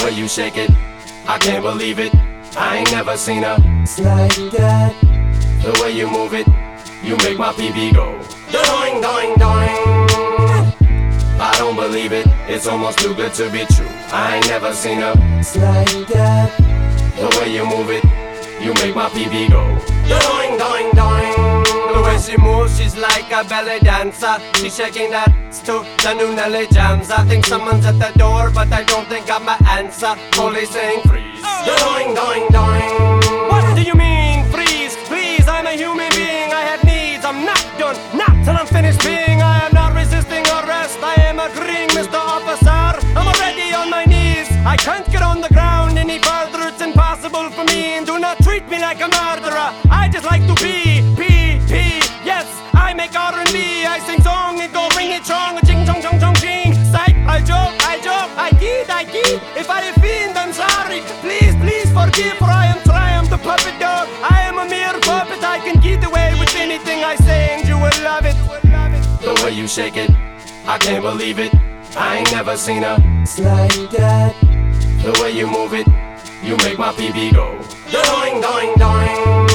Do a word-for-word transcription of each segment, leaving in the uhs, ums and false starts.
way you shake it, I can't believe it. I ain't never seen a It's like that. The way you move it, you make my P B go doing, doing, doing. I don't believe it, it's almost too good to be true. I ain't never seen a It's like that. The way you move it, you make my P B go doing, doing, doing. The way she moves, she's like a belly dancer. She's shaking that to the new Nelly jams. I think someone's at the door, but I don't think I'm my answer. Police saying freeze, doing, doing, doing. What do you mean freeze? Please, I'm a human being, I have needs. I'm not done, not till I'm finished being. I am not resisting arrest, I am agreeing, Mister Officer. I'm already on my knees, I can't get on the ground any further. It's impossible for me, and do not treat me like a murderer. I just like to be, P, P, yes, I make R and B. I sing song and go ring it strong, ching chong chong chong ching. Psych, I joke, I joke, I kid, I kid. If I offend, I'm sorry, please, please forgive. For I am Triumph, the puppet dog. I am a mere puppet, I can get away with anything I say, and you will love it. The way you shake it, I can't believe it. I ain't never seen a It's like that. The way you move it, you make my P B go doing, doing, doing.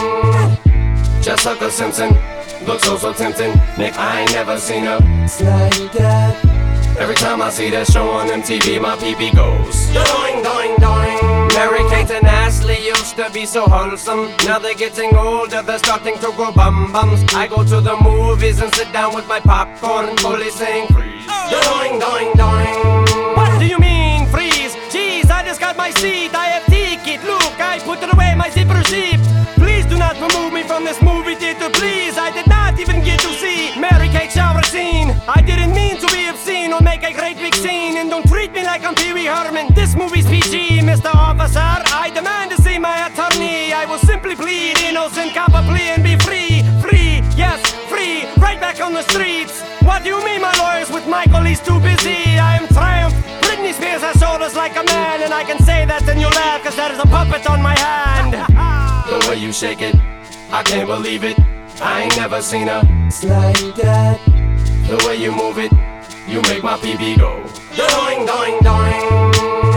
Jessica Simpson, looks so, so tempting. Nick, I ain't never seen her. It's like that. Every time I see that show on M T V, my P B goes doing, doing, doing. Mary Kate and Ashley used to be so wholesome. Now they're getting older, they're starting to grow bum bums. I go to the movies and sit down with my popcorn. Police saying freeze, doing, doing, doing. What do you mean freeze? Jeez, I just got my seat, I have ticket. Look, I put it away, my zipper zipped. Please do not remove me from this movie theater, please. I did not even get to see Mary Kate shower scene. I didn't mean to be obscene or make a great big scene. And don't treat me like I'm Pee Wee Herman. This movie's P G, Mister Officer. I demand to see my attorney. I will simply plead innocent, cop a plea and be free. Free, yes, free, right back on the streets. What do you mean my lawyers with Michael, he's too busy? I am Triumph. Britney Spears has shoulders like a man. And I can say that and you laugh cause there is a puppet on my hand. The way you shake it, I can't believe it. I ain't never seen a It's like that. The way you move it, you make my P B go doing, doing, doing.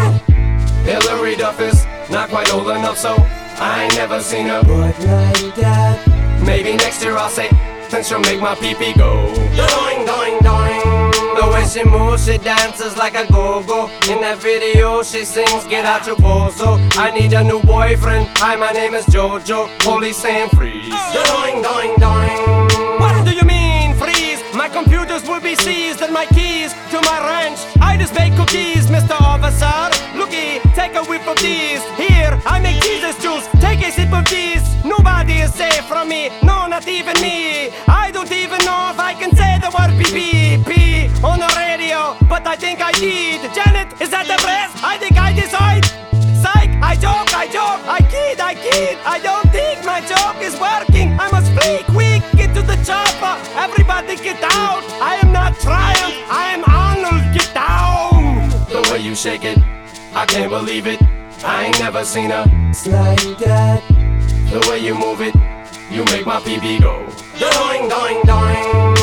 Hillary Duff is not quite old enough, so I ain't never seen her. But like that. Maybe next year I'll say, then she'll make my P P go doing, doing, doing. The way she moves, she dances like a go-go. In that video, she sings, get out your bozo. I need a new boyfriend, hi, my name is Jojo. Police saying freeze, doing, doing, doing. What do you mean freeze? My computers will be seized and my keys to my ranch. I just bake cookies, Mister Officer. Looky, take a whip of these. Here, I make Jesus juice, take a sip of these. Nobody is safe from me, no, not even me. I don't even know if I can say the word P P P on the radio, but I think I did. Janet, is that the press? I think I decide. Psych, I joke, I joke, I kid, I kid. I don't think my joke is working. I must flee quick, get to the chopper. Everybody get out. I am not Triumph, I am Arnold, get down. The way you shake it, I can't believe it. I ain't never seen her. It's like that. The way you move it, you make my P B go doing, doing, doing.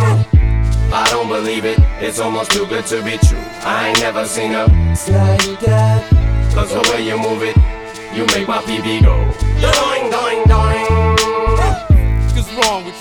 I don't believe it, it's almost too good to be true. I ain't never seen her. It's like that. Cause the way you move it, you make my P B go doing, doing, doing. What's wrong with